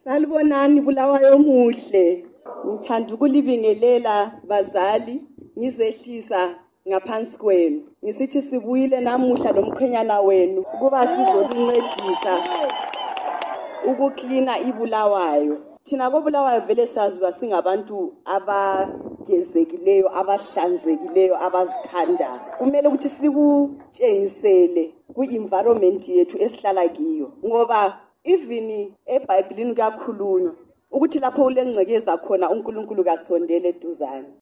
Salibonani Bulawayo muhle. Ngithanda ukulibingelela bazali ngizehlisa ngaphansi kwenu. Ngisithi sibuyile namuhla nomkhwenyana wenu kuba sizolincedisa ukuklina iBulawayo. Thina koBulawayo vele saziwa singabantu abagezekileyo, abahlanzekileyo, abazithanda. Kumele ukuthi sikutshengisele ku-environment yethu esihlala kiyo. Ngoba even eBhayibhelini kuyakhulunywa ukuthi lapho ulengcekeza khona uNkulunkulu kasondele eduzane.